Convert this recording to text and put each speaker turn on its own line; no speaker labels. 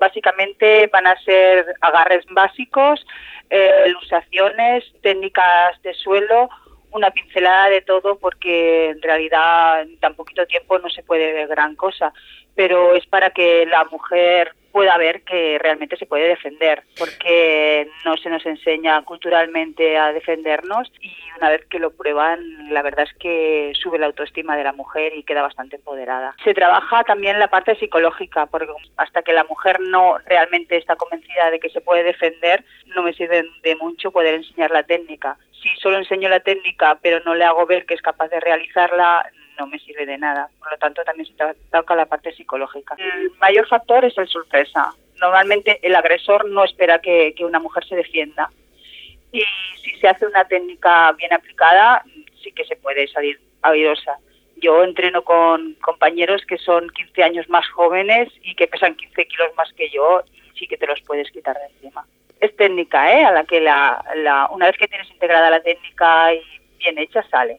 básicamente van a ser agarres básicos, luxaciones, técnicas de suelo, una pincelada de todo, porque en realidad en tan poquito tiempo no se puede ver gran cosa, pero es para que la mujer pueda ver que realmente se puede defender, porque no se nos enseña culturalmente a defendernos, y una vez que lo prueban, la verdad es que sube la autoestima de la mujer y queda bastante empoderada. Se trabaja también la parte psicológica, porque hasta que la mujer no realmente está convencida de que se puede defender, no me sirve de mucho poder enseñar la técnica. Si solo enseño la técnica pero no le hago ver que es capaz de realizarla, no me sirve de nada. Por lo tanto, también se toca la parte psicológica. El mayor factor es el sorpresa. Normalmente el agresor no espera que una mujer se defienda. Y si se hace una técnica bien aplicada, sí que se puede salir airosa. Yo entreno con compañeros que son 15 años más jóvenes y que pesan 15 kilos más que yo, y sí que te los puedes quitar de encima. Es técnica, a la que una vez que tienes integrada la técnica y bien hecha, sale.